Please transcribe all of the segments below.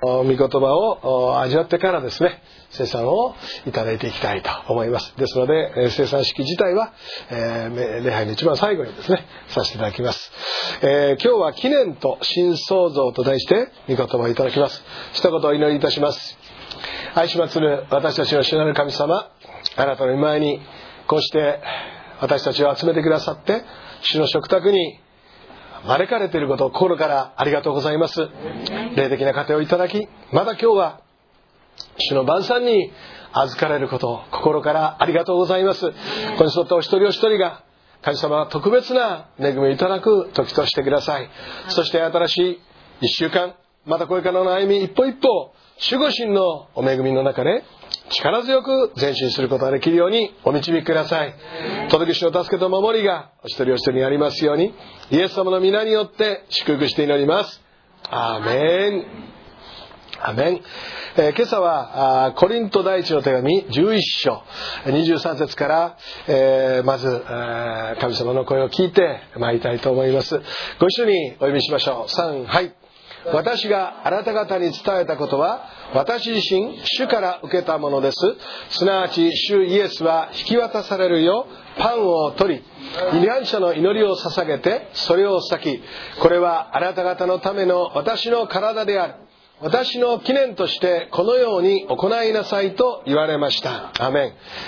御言葉を味わってからですね、聖餐をいただいていきたいと思います。ですので、聖餐式自体は、礼拝の一番最後にですね、させていただきます。今日は記念と新創造と題して御言葉をいただきます。一言お祈りいたします。愛し祭る私たちの主なる神様、あなたの御前にこうして私たちを集めてくださって、主の食卓に招かれていることを心からありがとうございます。霊的な糧をいただき、また今日は主の晩餐に預かれることを心からありがとうございます。ここに沿ったお一人お一人が神様は特別な恵みをいただく時としてください。そして新しい一週間、またこれからの歩み一歩一歩、守護神のお恵みの中で力強く前進することができるようにお導きください。届け主の助けと守りがお一人お一人にありますように、イエス様の皆によって祝福して祈ります。アーメン。アーメン。今朝はコリント第一の手紙11章23節から、まず神様の声を聞いて参りたいと思います。ご一緒にお読みしましょう。3、はい。私があなた方に伝えたことは私自身主から受けたものです。すなわち主イエスは引き渡されるよパンを取り、違反者の祈りを捧げてそれを裂き、これはあなた方のための私の体である、私の記念としてこのように行いなさいと言われました。アーメン。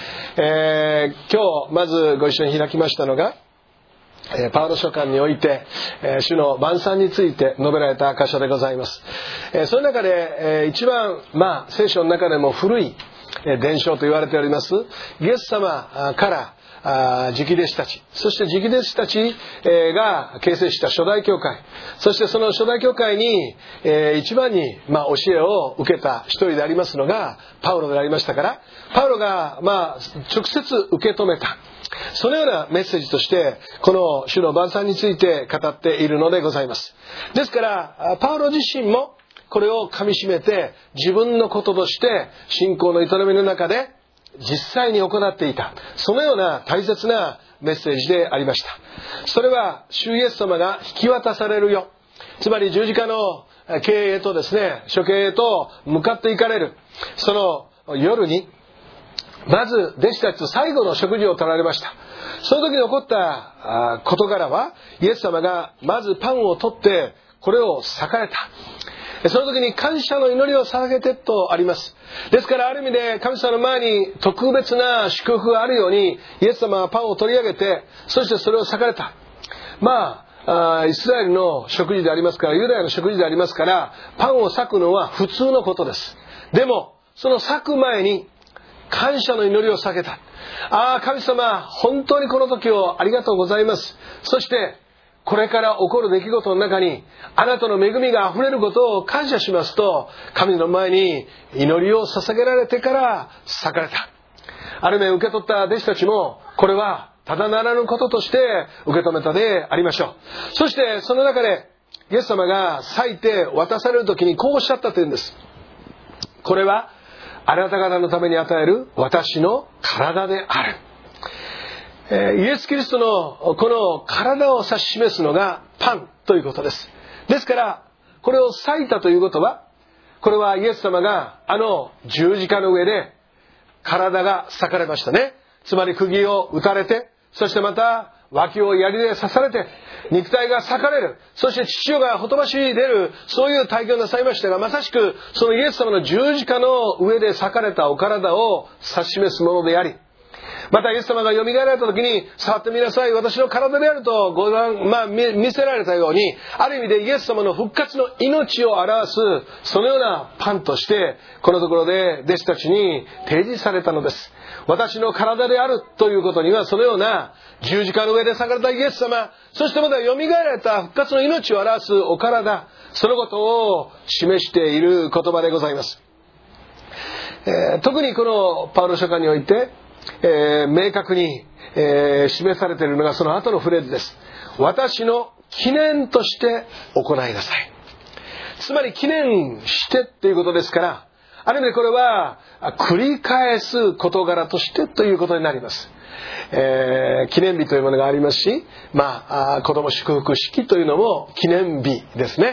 今日まずご一緒に開きましたのがパウロ書簡において主の晩餐について述べられた箇所でございます。その中で一番聖書の中でも古い伝承と言われておりますイエス様から直弟子たち、そして直弟子たちが形成した初代教会、そしてその初代教会に一番に教えを受けた一人でありますのがパウロでありましたから、パウロが直接受け止めたそのようなメッセージとしてこの主の晩餐について語っているのでございます。ですからパウロ自身もこれをかみしめて自分のこととして信仰の営みの中で実際に行っていた、そのような大切なメッセージでありました。それは主イエス様が引き渡されるよ、つまり十字架の刑へとですね、処刑へと向かっていかれるその夜にまず弟子たちと最後の食事を取られました。その時に起こった事柄はイエス様がまずパンを取ってこれを裂かれた。その時に感謝の祈りを捧げてとあります。ですからある意味で神様の前に特別な祝福があるようにイエス様はパンを取り上げて、そしてそれを裂かれた。イスラエルの食事でありますから、ユダヤの食事でありますから、パンを裂くのは普通のことです。でもその裂く前に感謝の祈りを捧げた。神様、本当にこの時をありがとうございます。そしてこれから起こる出来事の中にあなたの恵みがあふれることを感謝しますと、神の前に祈りを捧げられてから裂かれた。ある面受け取った弟子たちもこれはただならぬこととして受け止めたでありましょう。そしてその中でイエス様が裂いて渡される時にこうおっしゃったというんです。これはあなた方のために与える私の体である。イエス・キリストのこの体を指し示すのがパンということです。ですからこれを裂いたということは、これはイエス様が十字架の上で体が裂かれましたね。つまり釘を打たれて、そしてまた脇を槍で刺されて肉体が裂かれる、そして血潮がほとばし出る、そういう体験をなさいましたが、まさしくそのイエス様の十字架の上で裂かれたお体を指し示すものであり、またイエス様が蘇られた時に触ってみなさい、私の体であると見せられたように、ある意味でイエス様の復活の命を表すそのようなパンとしてこのところで弟子たちに提示されたのです。私の体であるということには、そのような十字架の上で裂かれたイエス様、そしてまた蘇られた復活の命を表すお体、そのことを示している言葉でございます。特にこのパウロ書簡において明確に、示されているのがその後のフレーズです。私の記念として行いなさい。つまり記念してっていうことですから、ある意味でこれは繰り返す事柄としてということになります。記念日というものがありますし、子供祝福式というのも記念日ですね。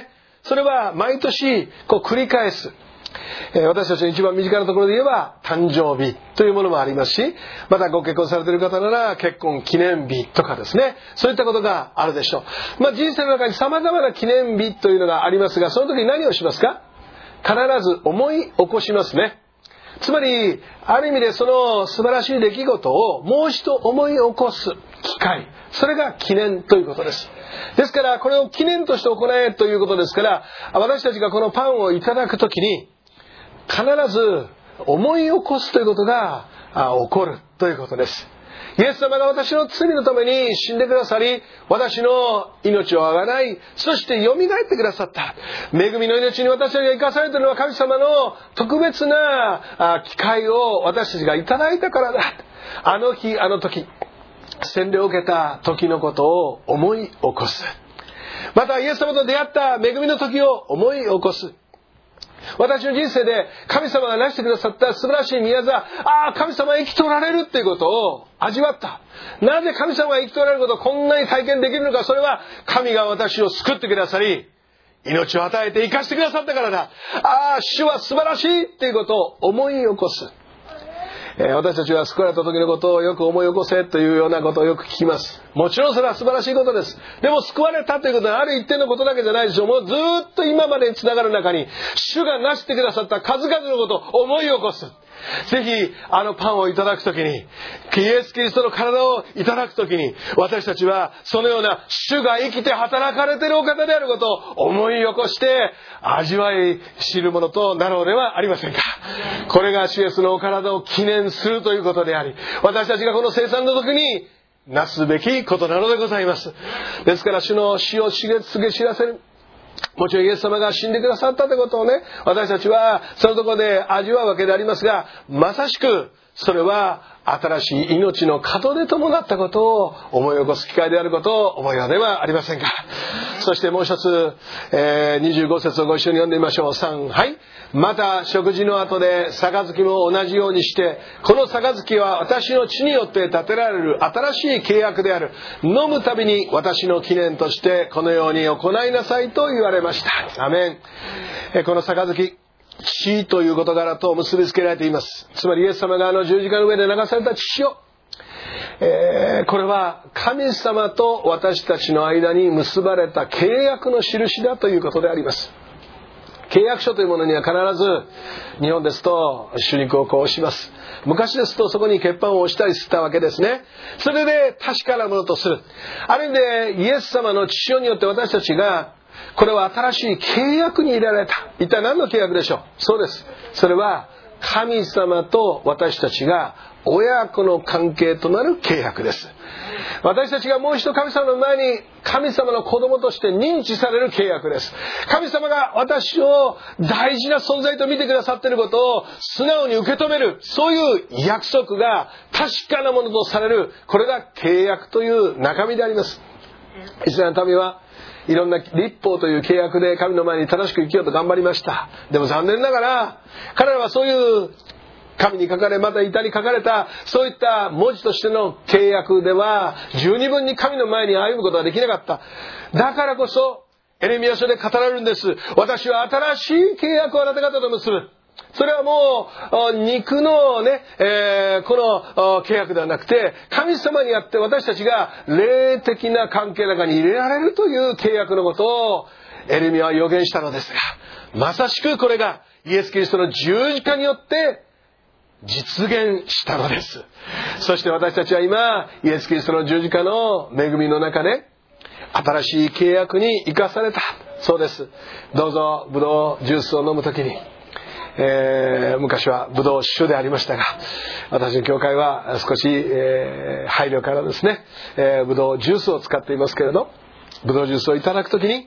それは毎年繰り返す。私たちの一番身近なところで言えば誕生日というものもありますし、またご結婚されている方なら結婚記念日とかですね、そういったことがあるでしょう。人生の中に様々な記念日というのがありますが、その時に何をしますか？必ず思い起こしますね。つまりある意味でその素晴らしい出来事をもう一度思い起こす機会、それが記念ということです。ですからこれを記念として行えということですから、私たちがこのパンをいただくときに必ず思い起こすということが起こるということです。イエス様が私の罪のために死んでくださり、私の命をあがない、そして蘇ってくださった。恵みの命に私たちが生かされているのは神様の特別な機会を私たちがいただいたからだ。あの日あの時、洗礼を受けた時のことを思い起こす。またイエス様と出会った恵みの時を思い起こす。私の人生で神様が成してくださった素晴らしい宮沢、神様が生きとられるっていうことを味わった。なぜ神様が生きとられることをこんなに体験できるのか、それは神が私を救ってくださり、命を与えて生かしてくださったからだ。主は素晴らしいっていうことを思い起こす。私たちは救われた時のことをよく思い起こせというようなことをよく聞きます。もちろんそれは素晴らしいことです。でも救われたということはある一点のことだけじゃないでしょう。もうずっと今までにつながる中に主がなしてくださった数々のことを思い起こす。ぜひパンをいただくときに、イエス・キリストの体をいただくときに、私たちはそのような主が生きて働かれているお方であることを思い起こして味わい知るものとなろうではありませんか。これが主イエスのお体を記念するということであり、私たちがこの生産の時になすべきことなのでございます。ですから主の死を知らせる、もちろんイエス様が死んでくださったということをね、私たちはそのところで味わうわけでありますが、まさしくそれは新しい命の門出ともなったことを思い起こす機会であることを覚えようではありませんか。そしてもう一つ、25節をご一緒に読んでみましょう。3、はい。また食事の後で杯も同じようにして、この杯は私の血によって立てられる新しい契約である。飲むたびに私の記念としてこのように行いなさいと言われました。アメン。この杯、血という事柄と結びつけられています。つまりイエス様が十字架の上で流された血を、これは神様と私たちの間に結ばれた契約の印だということであります。契約書というものには必ず日本ですと朱肉を押します。昔ですとそこに血板を押したりしたわけですね。それで確かなものとする。ある意味でイエス様の血潮によって私たちが、これは新しい契約に入れられた。一体何の契約でしょう？そうです。それは神様と私たちが親子の関係となる契約です。私たちがもう一度神様の前に神様の子供として認知される契約です。神様が私を大事な存在と見てくださっていることを素直に受け止める、そういう約束が確かなものとされる、これが契約という中身であります。イスラエルの民はいろんな立法という契約で神の前に正しく生きようと頑張りました。でも残念ながら彼らはそういう紙に書かれ、また板に書かれたそういった文字としての契約では十二分に神の前に歩むことができなかった。だからこそエレミヤ書で語られるんです。私は新しい契約をあなた方と結ぶ。それはもう肉のね、この契約ではなくて、神様にあって私たちが霊的な関係の中に入れられるという契約のことをエレミヤは予言したのですが、まさしくこれがイエス・キリストの十字架によって実現したのです。そして私たちは今イエス・キリストの十字架の恵みの中で新しい契約に生かされた。そうです。どうぞブドウジュースを飲むときに、昔はブドウ酒でありましたが、私の教会は少し、配慮からですね、ブドウジュースを使っていますけれど、ブドウジュースをいただくときに、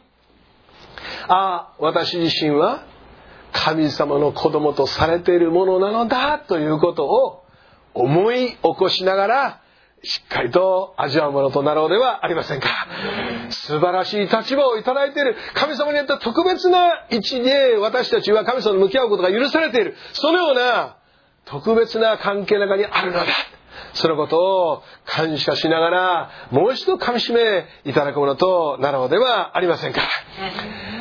私自身は神様の子供とされているものなのだということを思い起こしながらしっかりと味わうものとなろうではありませんか。素晴らしい立場をいただいている、神様によって特別な位置で私たちは神様に向き合うことが許されている、そのような特別な関係の中にあるのだ。そのことを感謝しながらもう一度噛み締めいただくものとなろうではありませんか。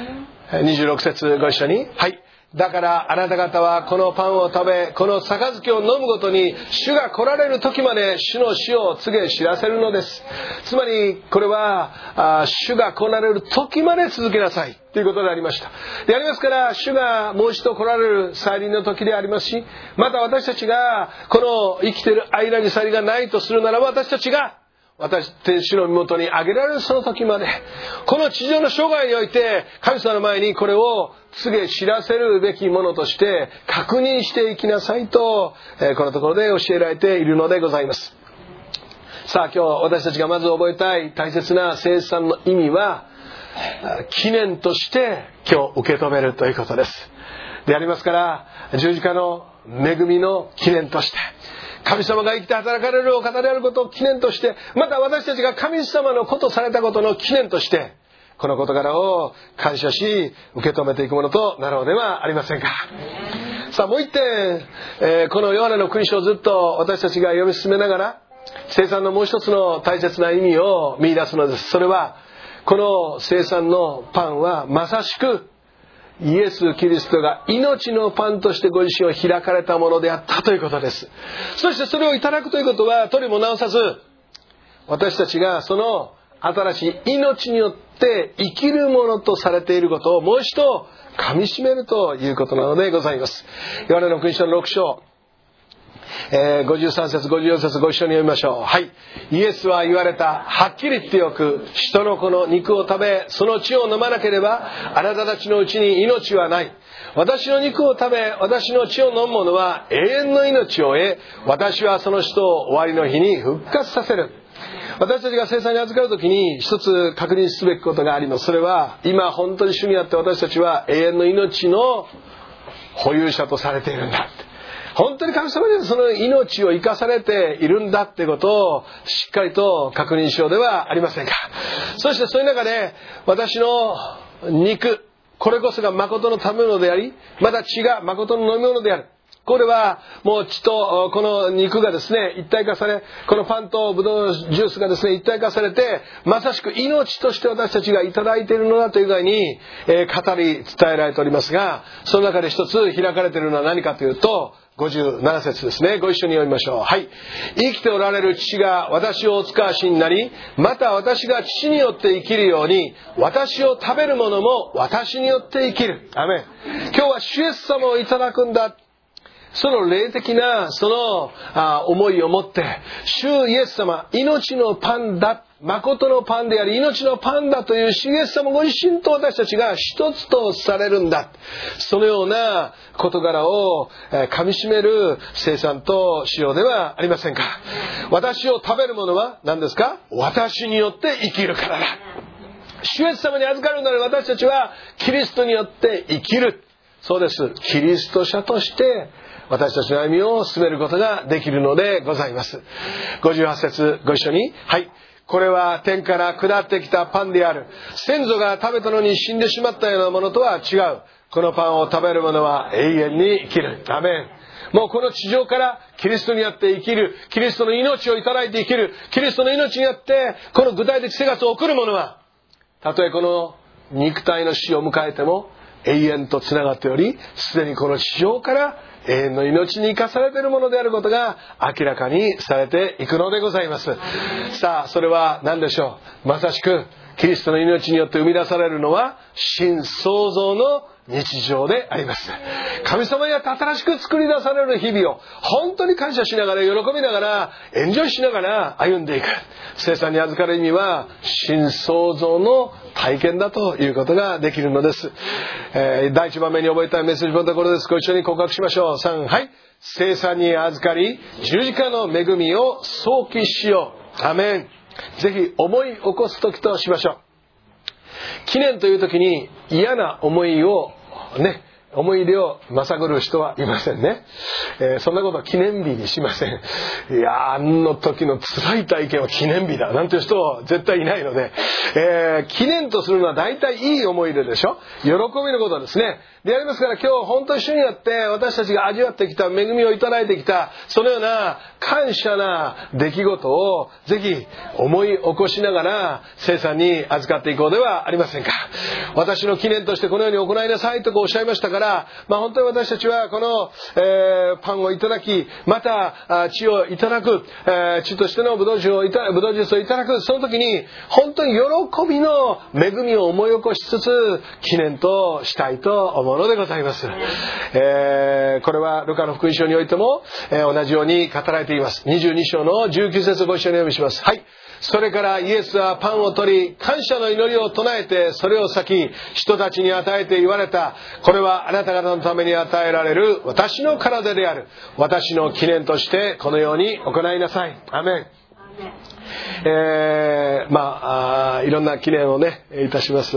26節ご一緒に。はい。だからあなた方はこのパンを食べ、この杯を飲むごとに、主が来られる時まで主の死を告げ知らせるのです。つまりこれは主が来られる時まで続けなさいということでありました。でありますから、主がもう一度来られる再臨の時でありますし、また私たちがこの生きている間に去りがないとするならば、私たちが主の身元に挙げられるその時まで、この地上の生涯において神様の前にこれを告げ知らせるべきものとして確認していきなさいと、このところで教えられているのでございます。さあ、今日私たちがまず覚えたい大切な聖餐の意味は、記念として今日受け止めるということですでありますから、十字架の恵みの記念として、神様が生きて働かれるお方であることを記念として、また私たちが神様のことされたことの記念として、この事柄を感謝し受け止めていくものとなろうではありませんか。さあ、もう一点、このヨハネの福音書をずっと私たちが読み進めながら、聖餐のもう一つの大切な意味を見出すのです。それは、この聖餐のパンはまさしくイエス・キリストが命のパンとしてご自身を開かれたものであったということです。そしてそれをいただくということは、とりもなさず、私たちがその新しい命によって生きるものとされていることをもう一度噛み締めるということなのでございます。ヨハネの福音書の6章、53節54節ご一緒に読みましょう。はい。イエスは言われた。はっきり言っておく。人の子の肉を食べ、その血を飲まなければ、あなたたちのうちに命はない。私の肉を食べ、私の血を飲む者は永遠の命を得、私はその人を終わりの日に復活させる。私たちが聖餐に預かるときに一つ確認すべきことがあります。それは、今本当に主にあって私たちは永遠の命の保有者とされているんだ。本当に神様にその命を生かされているんだってことをしっかりと確認しようではありませんか。そしてそういう中で、私の肉、これこそが誠の食べ物であり、また血が誠の飲み物である。これはもう血とこの肉がですね一体化され、このパンとブドウのジュースがですね一体化されて、まさしく命として私たちがいただいているのだという具合に語り伝えられておりますが、その中で一つ開かれているのは何かというと、57節ですね。ご一緒に読みましょう。はい。生きておられる父が私をお使わしになり、また私が父によって生きるように、私を食べる者も私によって生きる。アメン。今日は主イエス様をいただくんだ。その霊的なその思いを持って、主イエス様、命のパンだ、誠のパンであり命のパンだという主イエス様ご自身と私たちが一つとされるんだ。そのような事柄を噛み締める聖餐としようではありませんか。私を食べる者は何ですか？私によって生きるからだ。主イエス様に預かるなら私たちはキリストによって生きる。そうです。キリスト者として私たちの歩みを進めることができるのでございます。58節ご一緒に。はい。これは天から下ってきたパンである。先祖が食べたのに死んでしまったようなものとは違う。このパンを食べる者は永遠に生きる。アメン。もうこの地上からキリストにあって生きる、キリストの命をいただいて生きる、キリストの命にあってこの具体的生活を送る者は、たとえこの肉体の死を迎えても永遠とつながっており、すでにこの地上から永遠の命に生かされているものであることが明らかにされていくのでございます。さあ、それは何でしょう。まさしくキリストの命によって生み出されるのは新創造の日常であります。神様にあって新しく作り出される日々を本当に感謝しながら、喜びながら、エンジョイしながら歩んでいく。聖餐に預かる意味は新創造の体験だということができるのです。第一番目に覚えたいメッセージのところです。ご一緒に告白しましょう。3、はい。聖餐に預かり十字架の恵みを想起しよう。アメン。ぜひ思い起こす時としましょう。記念という時に嫌な思いをね、 思い入れをまさぐる人はいませんね。そんなことは記念日にしません。いやあの時の辛い体験は記念日だなんていう人は絶対いないので、記念とするのは大体いい思い出でしょ。喜びのことですね。でありますから、今日本当に主にあって私たちが味わってきた恵みをいただいてきたそのような感謝な出来事をぜひ思い起こしながら聖餐に預かっていこうではありませんか。私の記念としてこのように行いなさいとおっしゃいましたから、本当に私たちはこの、パンをいただき、また血をいただく、血としてのブドウジュースをいただく、その時に本当に喜びの恵みを思い起こしつつ記念としたいと思うのでございます。これはルカの福音書においても、同じように語られています。22章の19節をご一緒にお読みします。はい。それからイエスはパンを取り、感謝の祈りを唱えて、それを裂き、人たちに与えて言われた。これはあなた方のために与えられる私の体である。私の記念としてこのように行いなさい。アメン。いろんな記念をねいたします。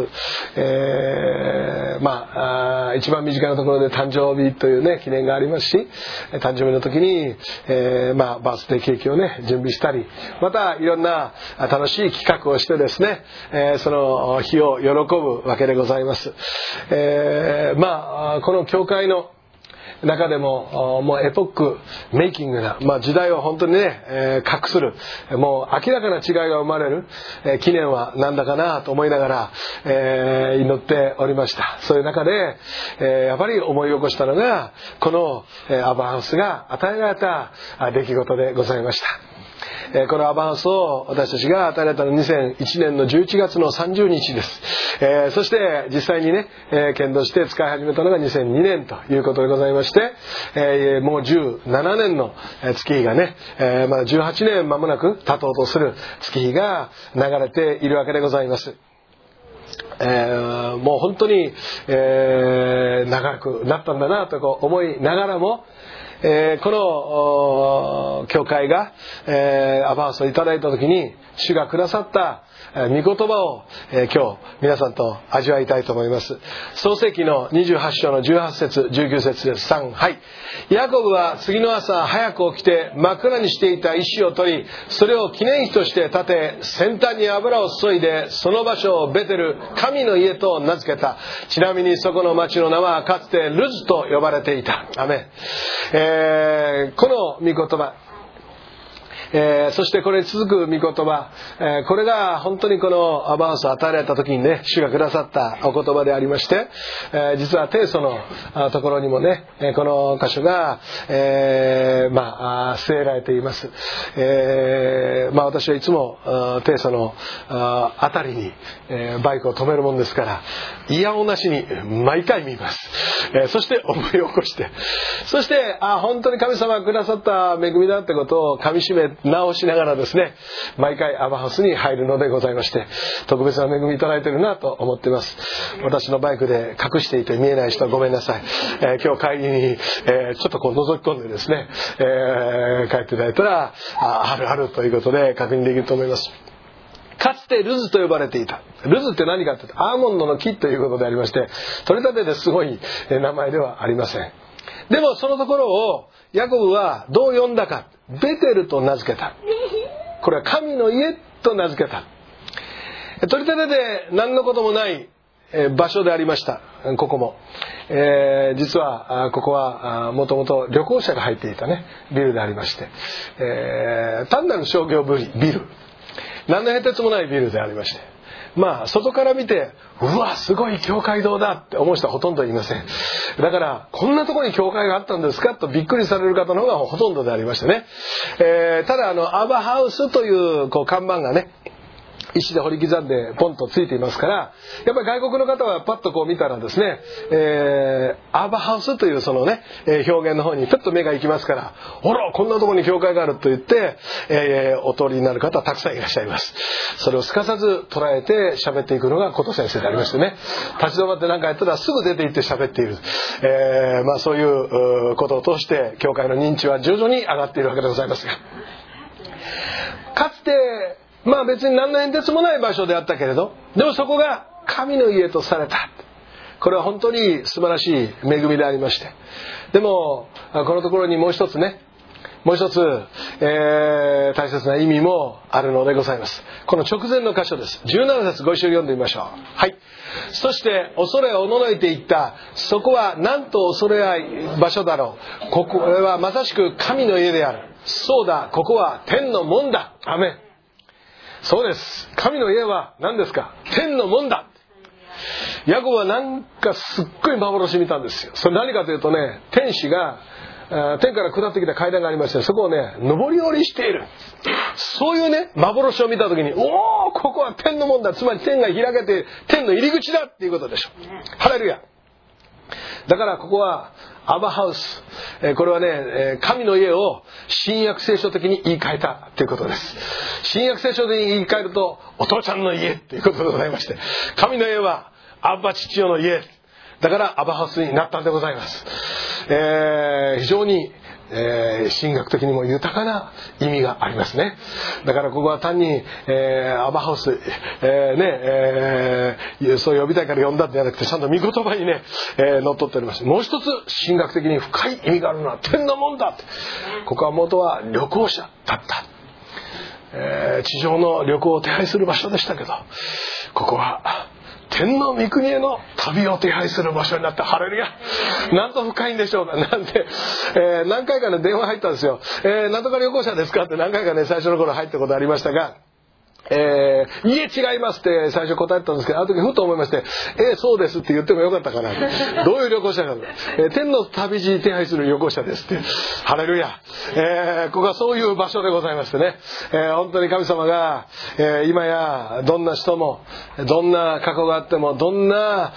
一番身近なところで誕生日というね記念がありますし、誕生日の時に、バースデーケーキをね準備したり、またいろんな楽しい企画をしてですね、その日を喜ぶわけでございます。この教会の中でももうエポックメイキングな、時代を本当にね、画する、もう明らかな違いが生まれる、記念はなんだかなと思いながら、祈っておりました。そういう中で、やっぱり思い起こしたのがこのアバハウスが与えられた出来事でございました。このアバハウスを私たちが与えられたのは2001年の11月の30日です。そして実際にね、剣道して使い始めたのが2002年ということでございまして、もう17年の月日がね、まだ18年間もなく経とうとする月日が流れているわけでございます。もう本当に、長くなったんだなと思いながらも、この教会が、アバハウスをいただいた時に主がくださった御言葉を、今日皆さんと味わいたいと思います。創世記の28章の18節19節です。3、はい。ヤコブは次の朝早く起きて枕にしていた石を取り、それを記念碑として立て、先端に油を注いで、その場所をベテル、神の家と名付けた。ちなみにそこの町の名はかつてルズと呼ばれていた。アメン。この御言葉、そしてこれに続く御言葉、これが本当にこのアバハウスを与えられた時にね、主がくださったお言葉でありまして、実は提訴のところにもね、この箇所が、据えられています。私はいつも提訴のあたりにバイクを止めるもんですから、いやおなしに毎回見ます。そして思い起こして、そして本当に神様がくださった恵みだってことを噛み締め直しながらですね、毎回アバハウスに入るのでございまして、特別な恵みいただいているなと思っています。私のバイクで隠していて見えない人はごめんなさい。今日帰りに、ちょっと覗き込んでですね、帰っていただいたらあるということで確認できると思います。かつてルズと呼ばれていた。ルズって何かというとアーモンドの木ということでありまして、取り立てですごい名前ではありません。でもそのところをヤコブはどう呼んだか、ベテルと名付けた。これは神の家と名付けた。取り立てで何のこともない場所でありました。ここも、実はここはもともと旅行者が入っていたねビルでありまして、単なる商業ビル、何の変哲もないビルでありまして、外から見てうわすごい教会堂だって思う人はほとんどいません。だからこんなところに教会があったんですかとびっくりされる方の方がほとんどでありましてね、ただアバハウスという看板がね石で掘り刻んでポンとついていますから、やっぱり外国の方はパッと見たらですね、アバハウスというそのね、表現の方にちょっと目が行きますから、ほらこんなところに教会があると言って、お通りになる方はたくさんいらっしゃいます。それをすかさず捉えて喋っていくのが琴先生でありましてね、立ち止まって何かやったらすぐ出て行って喋っている、そういうことを通して教会の認知は徐々に上がっているわけでございますが、かつて別に何の変哲もない場所であったけれど、でもそこが神の家とされた。 これは本当に素晴らしい恵みでありまして、でもこのところにもう一つ大切な意味もあるのでございます。この直前の箇所です。17節ご一緒に読んでみましょう。はい。そして恐れおののいていった。そこはなんと恐れ合い場所だろう。これはまさしく神の家である。そうだ、ここは天の門だ。アメン。そうです。神の家は何ですか？天の門だ。ヤコブはなんかすっごい幻見たんですよ。それ何かというとね、天使が天から下ってきた階段がありまして、そこをね、上り下りしている。そういうね、幻を見たときに、おー、ここは天の門だ。つまり天が開けて天の入り口だっていうことでしょ。ハレルヤ。だからここはアバハウス。これはね、神の家を新約聖書的に言い換えたということです。新約聖書的に言い換えると、お父ちゃんの家ということでございまして、神の家はアッバ父よの家。だからアバハウスになったんでございます。非常に、神学的にも豊かな意味がありますね。だからここは単に、アバハウス、そう呼びたいから呼んだんじゃなくて、ちゃんと御言葉にね、乗っ取っております。もう一つ神学的に深い意味があるのは天の門だって。ここは元は旅行者だった。地上の旅行を手配する場所でしたけど、ここは天の御国への旅を手配する場所になった。ハレルヤ。なんと深いんでしょうか。なんで、何回かね電話入ったんですよ。なんとか旅行者ですかって何回かね最初の頃入ったことありましたが、いえ違いますって最初答えたんですけど、あの時ふと思いまして、そうですって言ってもよかったかな。どういう旅行者か、天の旅路手配する旅行者ですって。ハレルヤ。ここはそういう場所でございましてね、本当に神様が、今やどんな人もどんな過去があってもどんな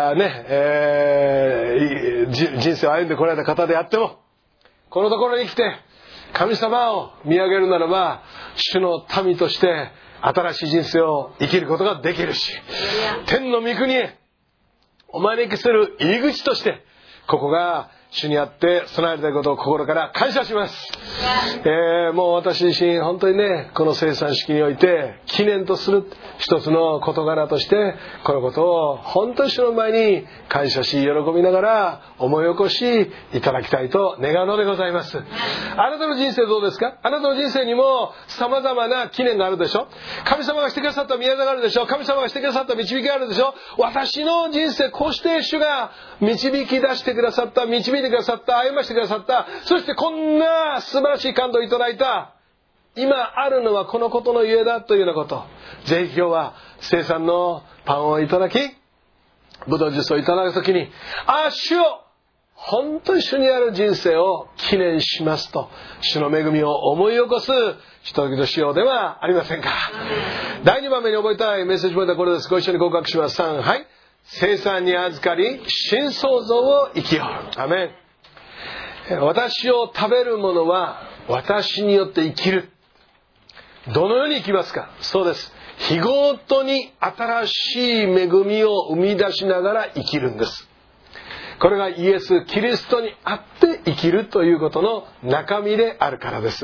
人生を歩んでこられた方であっても、このところに来て神様を見上げるならば、主の民として新しい人生を生きることができるし、天の御国へお招きする入り口として、ここが主にあって備えられたことを心から感謝します。もう私自身本当にね、この生産式において記念とする一つの事柄として、このことを本当に主の前に感謝し喜びながら思い起こしいただきたいと願うのでございます。あなたの人生どうですか？あなたの人生にも様々な記念があるでしょ。神様がしてくださった宮座があるでしょ。神様がしてくださった導きがあるでしょ。私の人生、こうして主が導き出してくださった、導いてくださった、歩ましてくださった、そしてこんな素晴らしい感動をいただいた、今あるのはこのことのゆえだというようなこと、ぜひ今日は生産のパンをいただき、ブドウジュースをいただくときに、主を本当に主にある人生を記念しますと、主の恵みを思い起こすひとときとしようではありませんか。第2番目に覚えたいメッセージポイントはこれです。ご一緒に告白します。3、はい。生産に預かり新創造を生きよう。アメン。私を食べるものは私によって生きる。どのように生きますか？そうです。日ごとに新しい恵みを生み出しながら生きるんです。これがイエス・キリストにあって生きるということの中身であるからです。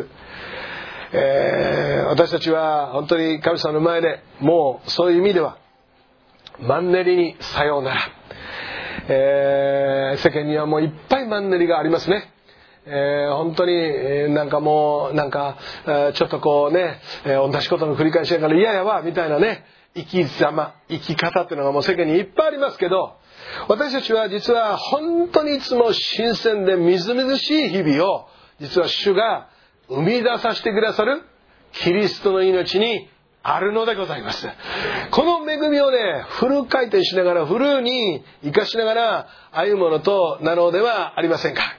私たちは本当に神様の前でもうそういう意味ではマンネリにさようなら、世間にはもういっぱいマンネリがありますね。本当になんかもうちょっとこうね、同じことの繰り返しだから嫌やわみたいなね、生き方っていうのがもう世間にいっぱいありますけど、私たちは実は本当にいつも新鮮でみずみずしい日々を実は主が生み出させてくださるキリストの命にあるのでございます。この恵みをね、フル回転しながらフルに生かしながら歩むものとなろうではありませんか。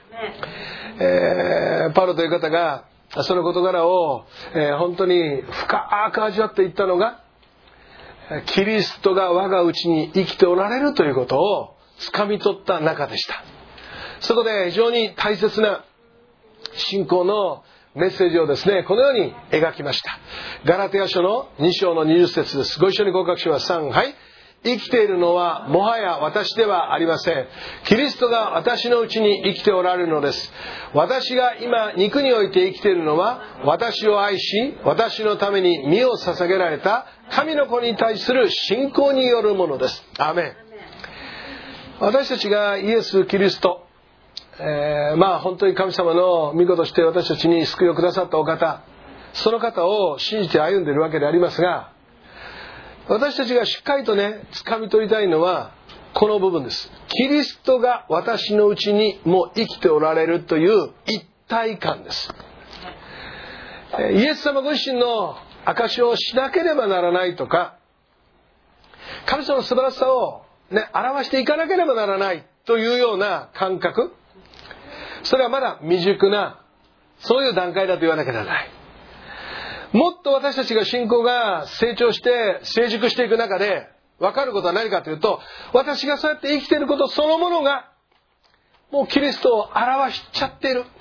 パウロという方がその事柄を、本当に深く味わっていったのが、キリストが我がうちに生きておられるということを掴み取った中でした。そこで非常に大切な信仰のメッセージをですね、このように描きました。ガラテヤ書の2章の20節です。ご一緒に合格します。3、はい。生きているのはもはや私ではありません。キリストが私のうちに生きておられるのです。私が今肉において生きているのは、私を愛し私のために身を捧げられた神の子に対する信仰によるものです。アーメン。 私たちがイエス・キリスト、本当に神様の御子として私たちに救いをくださったお方、その方を信じて歩んでいるわけでありますが、私たちがしっかりとね、掴み取りたいのはこの部分です。キリストが私のうちにも生きておられるという一体感です。イエス様ご自身の証しをしなければならないとか、神様の素晴らしさを、表していかなければならないというような感覚、それはまだ未熟な、そういう段階だと言わなきゃならない。もっと私たちが信仰が成長して成熟していく中で分かることは何かというと、私がそうやって生きていることそのものがもうキリストを表しちゃっている。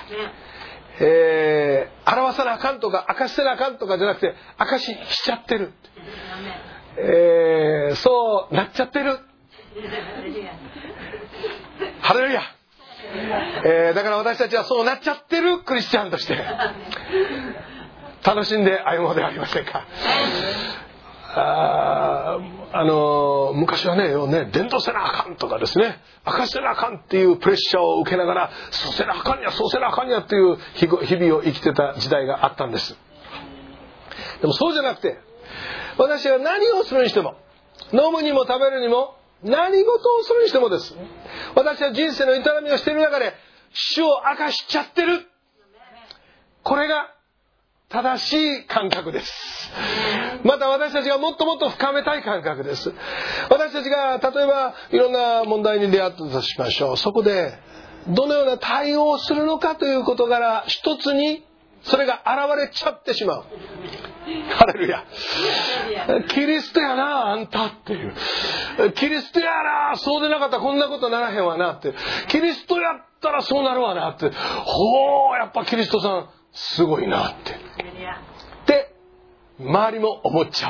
表さなあかんとか明かせなあかんとかじゃなくて、証ししちゃってる。そうなっちゃってる。ハレルヤ。だから私たちはそうなっちゃってるクリスチャンとして楽しんで歩もうではありませんか。昔はね、伝道せなあかんとかですね、明かせなあかんっていうプレッシャーを受けながら、そうせなあかんやそうせなあかんやっていう日々を生きてた時代があったんです。でもそうじゃなくて、私は何をするにしても、飲むにも食べるにも、何事をするにしてもです、私は人生の営みをしている中で主を明かしちゃってる。これが正しい感覚です。また私たちがもっともっと深めたい感覚です。私たちが例えばいろんな問題に出会ったとしましょう。そこでどのような対応をするのかという事柄一つにそれが現れちゃってしまう。ハレルヤ。キリストやなあんたっていう、キリストやな、そうでなかったらこんなことならへんわなって、キリストやったらそうなるわなって、ほうやっぱキリストさんすごいなってで周りも思っちゃ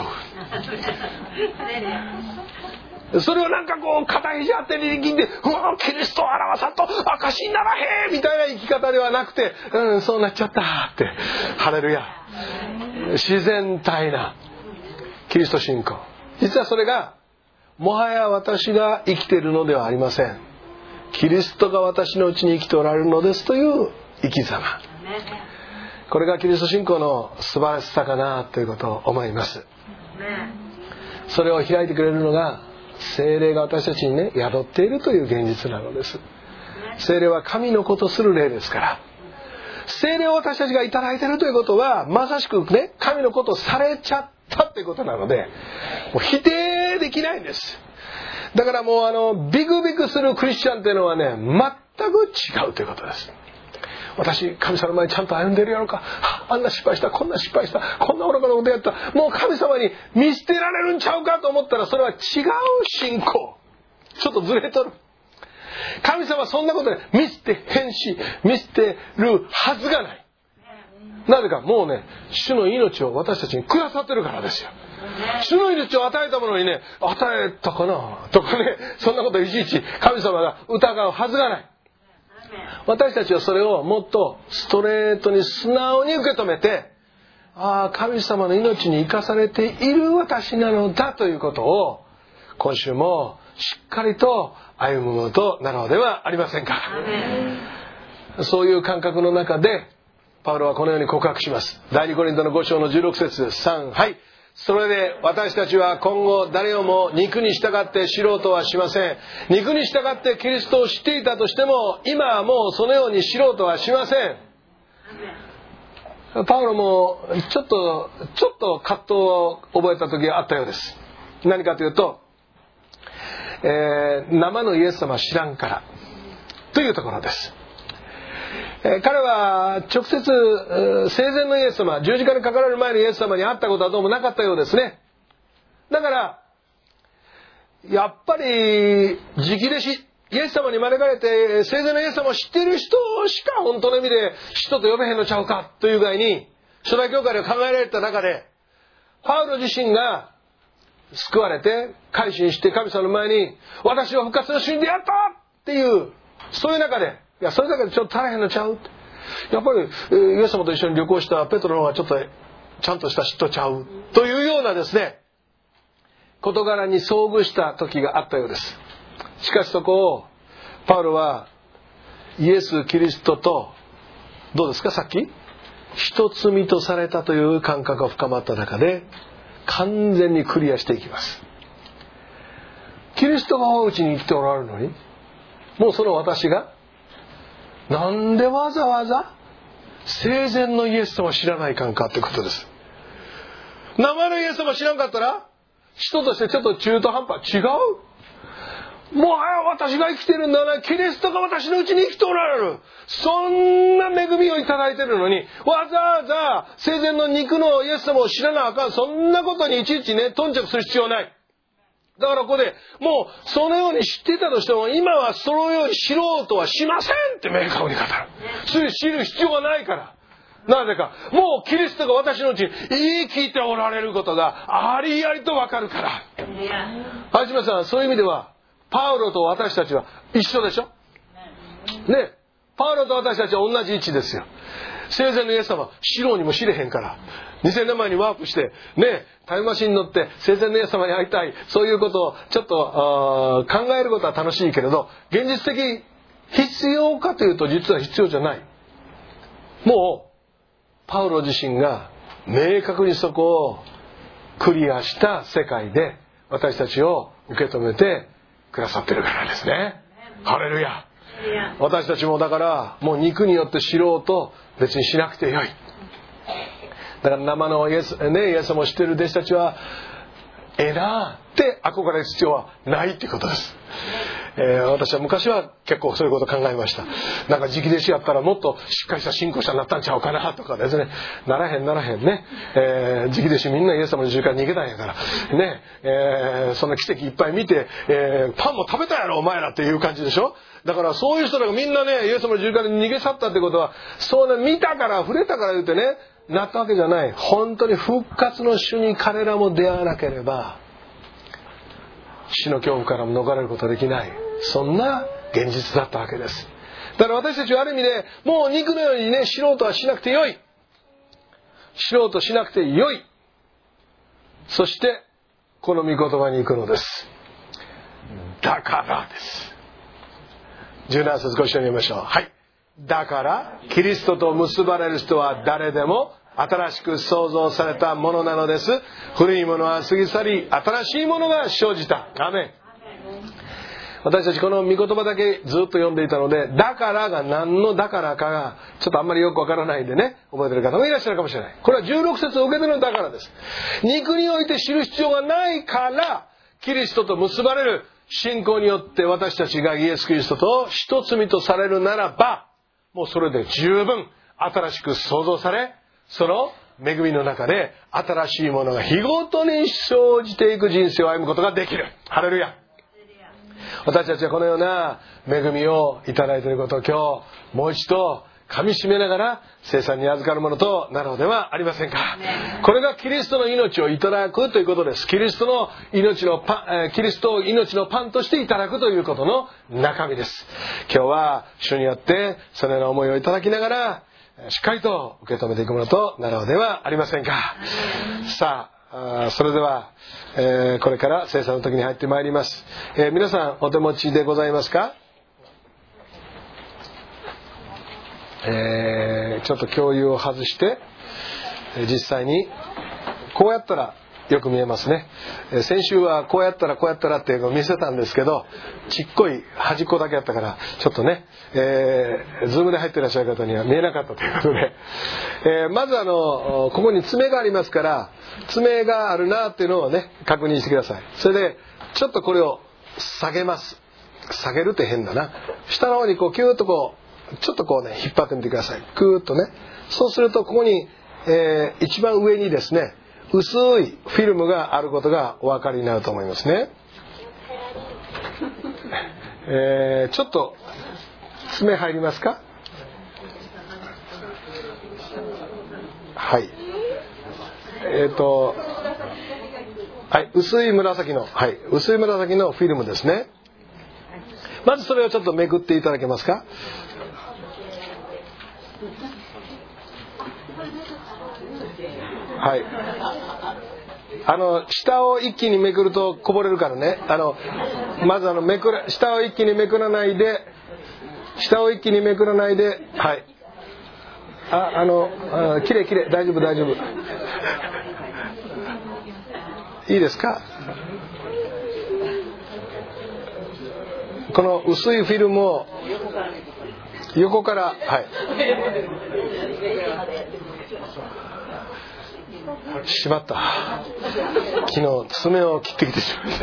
う。それをなんかこう肩肘当てに力んで、キリストを表さんと証にならへんみたいな生き方ではなくて、そうなっちゃったって、ハレルヤ。自然体なキリスト信仰、実はそれがもはや私が生きているのではありません。キリストが私のうちに生きておられるのですという生き様、これがキリスト信仰の素晴らしさかなということを思います。それを開いてくれるのが聖霊が私たちに宿っているという現実なのです。聖霊は神の子とする霊ですから、聖霊を私たちがいただいているということはまさしく神の子とされちゃったということなので、もう否定できないんです。だからもうビクビクするクリスチャンというのは全く違うということです。私神様の前にちゃんと歩んでいるやろか、あんな失敗した、こんな失敗した、こんな愚かなことやった、もう神様に見捨てられるんちゃうかと思ったら、それは違う信仰、ちょっとずれとる。神様はそんなことで見捨てへんし、見捨てるはずがない。なぜか、もう主の命を私たちにくださってるからですよ。主の命を与えたものに与えたかなとかそんなこといちいち神様が疑うはずがない。私たちはそれをもっとストレートに素直に受け止めて、神様の命に生かされている私なのだということを今週もしっかりと歩むのとなのではありませんか。そういう感覚の中でパウロはこのように告白します。第2コリントの5章の16節3、はい。それで私たちは今後誰をも肉に従って知ろうとはしません。肉に従ってキリストを知っていたとしても、今はもうそのように知ろうとはしません。パウロもちょっと葛藤を覚えた時があったようです。何かというと、生のイエス様知らんからというところです。彼は直接生前のイエス様、十字架にかかられる前のイエス様に会ったことはどうもなかったようですね。だからやっぱり直弟子、イエス様に招かれて生前のイエス様を知っている人しか本当の意味で使徒と呼べへんのちゃうかという具合に初代教会で考えられた中で、パウロ自身が救われて改心して神様の前に私は復活の主に出会ったっていう、そういう中で、いやそれだけでちょっと足らへんのちゃう、やっぱりイエス様と一緒に旅行したペトロの方がちょっとちゃんとした人ちゃうというようなですね、事柄に遭遇した時があったようです。 しかしそこをパウロはイエス・キリストとどうですか、さっき一つ身とされたという感覚が深まった中で完全にクリアしていきます。キリストがうちに生きておられるのに、もうその私がなんでわざわざ生前のイエス様を知らないかんかってことです。生のイエス様を知らんかったら人としてちょっと中途半端。違う、もはや私が生きてるんだな、キリストが私のうちに生きておられる、そんな恵みをいただいてるのに、わざわざ生前の肉のイエス様を知らなあかん、そんなことにいちいちね頓着する必要ない。だからここでもうそのように知っていたとしても、今はそのように知ろうとはしませんって明確に語る。知る必要がないから。なぜか、もうキリストが私のうちに生きておられることがありありとわかるから。はじめさん、そういう意味ではパウロと私たちは一緒でしょね。パウロと私たちは同じ位置ですよ。生前のイエス様知ろうにも知れへんから、2000年前にワープしてね、タイムマシンに乗って生前のイエス様に会いたい、そういうことをちょっと考えることは楽しいけれど、現実的必要かというと実は必要じゃない。もうパウロ自身が明確にそこをクリアした世界で私たちを受け止めてくださってるからですね。ハレルヤ。私たちもだからもう肉によって知ろうと別にしなくてよい。だから生のイエス様を知っている弟子たちはなって憧れる必要はないっていうことです。私は昔は結構そういうことを考えました。なんか直弟子やったらもっとしっかりした信仰者になったんちゃうかなとかですね。ならへんね。直弟子みんなイエス様の十字架に逃げたんやからね。その奇跡いっぱい見て、パンも食べたやろお前らっていう感じでしょ。だからそういう人らがみんなねイエス様の十字架に逃げ去ったってことは、そうね、見たから触れたから言ってねなったわけじゃない。本当に復活の主に彼らも出会わなければ死の恐怖からも逃れることができない、そんな現実だったわけです。だから私たちはある意味でもう肉のようにね知ろうとはしなくてよい、知ろうとしなくてよい。そしてこの御言葉に行くのです。だからです。17節ご一緒に読みましょう。はい。だからキリストと結ばれる人は誰でも新しく創造されたものなのです。古いものは過ぎ去り新しいものが生じた。アメン。私たちこの御言葉だけずっと読んでいたので、だからが何のだからかがちょっとあんまりよくわからないでね覚えている方もいらっしゃるかもしれない。これは16節を受けてのだからです。肉において知る必要がないからキリストと結ばれる信仰によって私たちがイエス・キリストと一つ身とされるならば、もうそれで十分新しく創造され、その恵みの中で新しいものが日ごとに生じていく人生を歩むことができる。ハレルヤ。私たちはこのような恵みをいただいていることを今日もう一度噛み締めながら聖餐に預かるものとなるのではありませんか。これがキリストの命をいただくということです。キリストを命のパンとしていただくということの中身です。今日は主によってそのような思いをいただきながらしっかりと受け止めていくものとなるのではありませんか。さあ、それでは、これから聖餐の時に入ってまいります。皆さんお手持ちでございますか。ちょっと共有を外して実際にこうやったらよく見えますね。先週はこうやったらっていうのを見せたんですけど、ちっこい端っこだけやったからちょっとね、ズームで入っていらっしゃる方には見えなかったということで、まずここに爪がありますから、爪があるなっていうのをね確認してください。それでちょっとこれを下げます。下げるって変だな。下の方にこうキューッとこうちょっとこうね引っ張ってみてください。クーッとね。そうするとここに、一番上にですね薄いフィルムがあることがお分かりになると思いますね。ちょっと爪入りますか。はい。はい、薄い紫のフィルムですね。まずそれをちょっとめくっていただけますか。はい。 下を一気にめくるとこぼれるからね。まず下を一気にめくらないで、はい。きれい、大丈夫。いいですか？この薄いフィルムを横から、はい。しまった。昨日爪を切ってきてしまった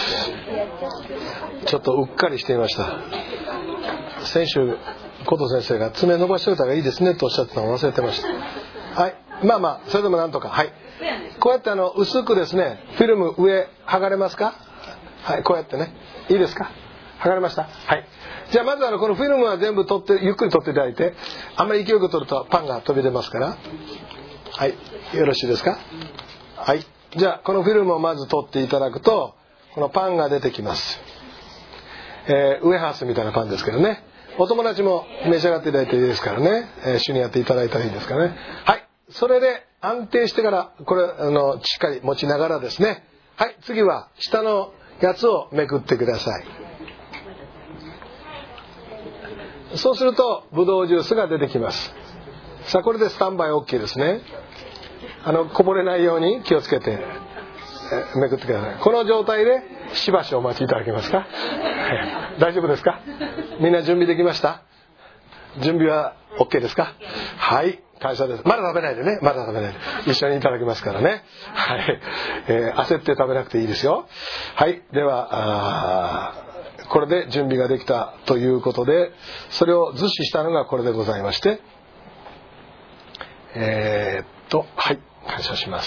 。ちょっとうっかりしていました。先週コト先生が爪伸ばしておいた方がいいですねとおっしゃってたのを忘れてました。はい。まあそれでもなんとか、はい。こうやって薄くですね、フィルム上剥がれますか？はい。こうやってね、いいですか？剥がれました？はい。じゃあまずこのフィルムは全部取って、ゆっくり取っていただいて、あんまり勢いよく取るとパンが飛び出ますから、はい。よろしいですか？はい。じゃあこのフィルムをまず取っていただくと、このパンが出てきます。ウエハースみたいなパンですけどね。お友達も召し上がっていただいていいですからね。一緒にやっていただいたらいいですからね。はい。それで安定してから、これしっかり持ちながらですね。はい。次は下のやつをめくってください。そうするとブドウジュースが出てきます。さあこれでスタンバイ OK ですね。こぼれないように気をつけてめくってください。この状態でしばしお待ちいただけますか？はい、大丈夫ですか？みんな準備できました？準備は OK ですか？はい、感謝です。まだ食べないでね。一緒にいただきますからね。はい、焦って食べなくていいですよ。はい、ではこれで準備ができたということで、それを図示したのがこれでございまして、はい、感謝します。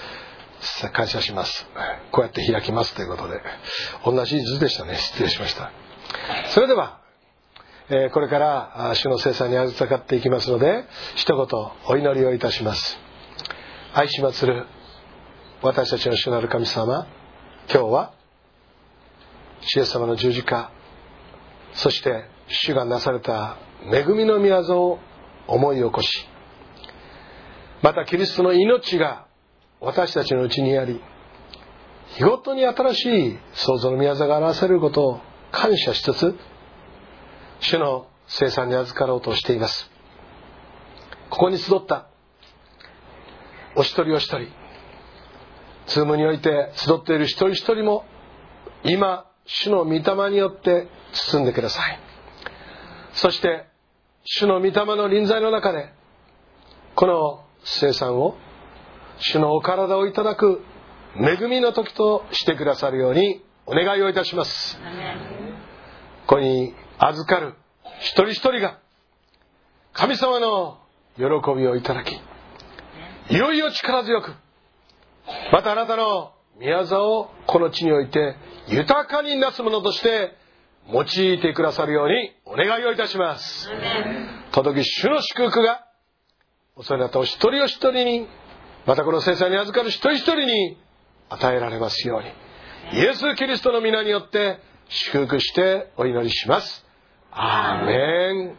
こうやって開きますということで、同じ図でしたね。失礼しました。それでは、これから主の聖餐に預かっていきますので、一言お祈りをいたします。愛し祭る私たちの主なる神様、今日は主イエス様の十字架、そして主がなされた恵みの御業を思い起こし、またキリストの命が私たちのうちにあり、日ごとに新しい創造の御業が表されることを感謝しつつ、主の聖餐に預かろうとしています。ここに集ったお一人お一人、ズームにおいて集っている一人一人も、今主の御霊によって包んでください。そして主の御霊の臨在の中で、この聖餐を主のお体をいただく恵みの時としてくださるようにお願いをいたします。ここに預かる一人一人が神様の喜びをいただき、いよいよ力強く、またあなたの御業をこの地において豊かになすものとして用いてくださるようにお願いをいたします。届き主の祝福がお世話になったお一人お一人に、またこの聖餐に預かる一人一人に与えられますように、イエス・キリストの皆によって祝福してお祈りします。アーメン。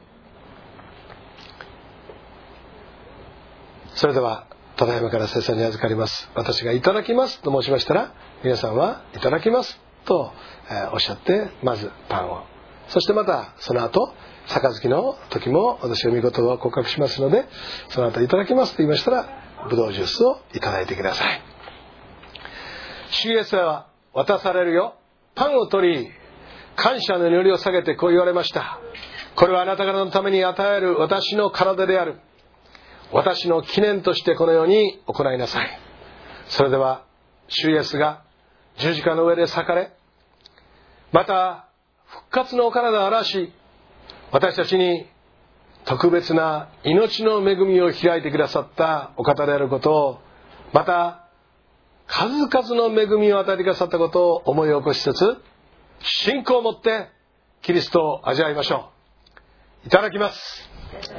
それではただいまから聖餐に預かります。私がいただきますと申しましたら、皆さんはいただきますとおっしゃって、まずパンを、そしてまたその後杯の時も私が御言葉を告白しますので、その後いただきますと言いましたら、ブドウジュースをいただいてください。主イエスは渡されるよ、パンを取り感謝の祈りを下げてこう言われました。これはあなた方のために与える私の体である。私の記念としてこのように行いなさい。それでは主イエスが十字架の上で裂かれ、また復活のお体を表し、私たちに特別な命の恵みを開いてくださったお方であることを、また数々の恵みを与えてくださったことを思い起こしつつ、信仰を持ってキリストを味わいましょう。いただきます。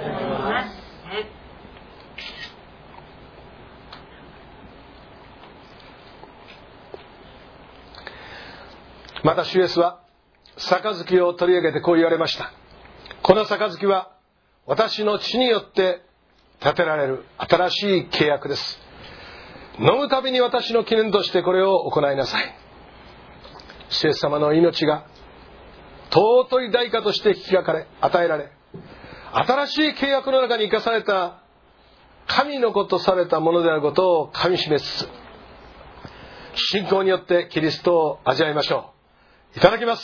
また主イエスは杯を取り上げてこう言われました。この杯は私の血によって立てられる新しい契約です。 飲むたびに私の記念としてこれを行いなさい。主イエス様の命が尊い代価として引き与えられ、新しい契約の中に生かされた神の子とされたものであることをかみしめつつ、信仰によってキリストを味わいましょう。いただきます。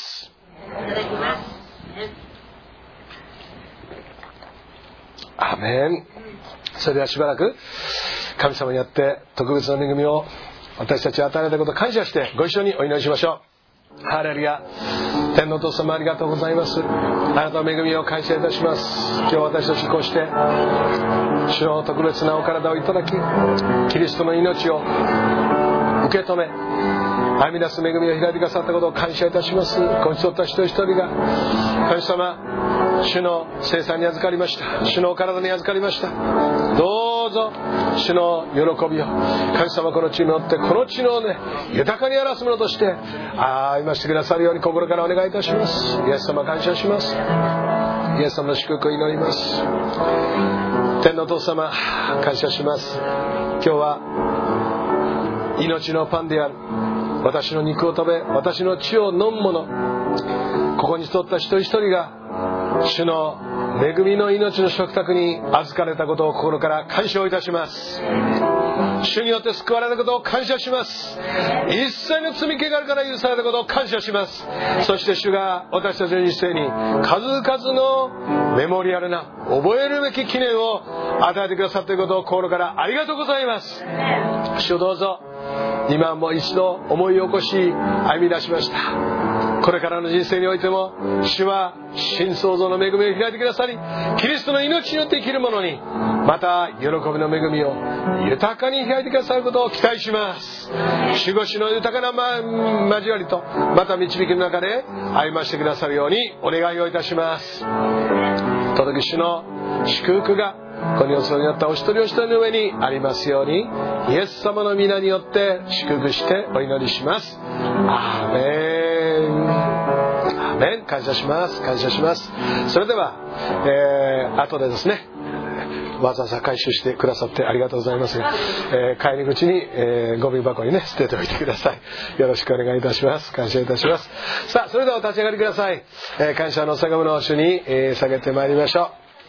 アーメン。それではしばらく神様によって特別な恵みを私たちに与えられたことを感謝してご一緒にお祈りしましょう。ハレルヤ。天のお父様、ありがとうございます。あなたの恵みを感謝いたします。今日私たちこうして主の特別なお体をいただき、キリストの命を受け止め歩み出す恵みを開いてくださったことを感謝いたします。この人たち一人一人が神様、主の聖餐に預かりました。主のお体に預かりました。どうぞ主の喜びを神様、この地に乗ってこの地のね豊かに表すものとして歩ましてくださるように心からお願いいたします。イエス様、感謝します。イエス様の祝福を祈ります。天のお父様、感謝します。今日は命のパンである私の肉を食べ私の血を飲む者、ここに集った一人一人が主の恵みの命の食卓に預かれたことを心から感謝をいたします。主によって救われたことを感謝します。一切の罪汚れから許されたことを感謝します。そして主が私たちの人生に数々のメモリアルな覚えるべき記念を与えてくださっていることを心からありがとうございます。主をどうぞ今もう一度思い起こし歩み出しました。これからの人生においても主は新創造の恵みを開いてくださり、キリストの命によって生きる者にまた喜びの恵みを豊かに開いてくださることを期待します。守護主の豊かな交わりとまた導きの中で歩ましてくださるようにお願いをいたします。届き主の祝福がここにお集いになったお一人お一人の上にありますように、イエス様の皆によって祝福してお祈りします。アーメン。アーメン。感謝します。感謝します。それでは、後でですね、わざわざ回収してくださってありがとうございますが、帰り口に、ゴミ箱にね捨てておいてください。よろしくお願いいたします。感謝いたします。さあ、それではお立ち上がりください。感謝の捧げ物を主に、下げてまいりましょう。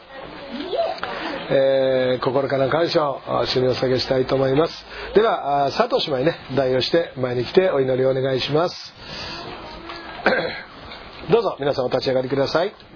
心から感謝を主にお捧げしたいと思います。では佐藤姉妹ね代表して前に来てお祈りをお願いします。どうぞ皆さんお立ち上がりください。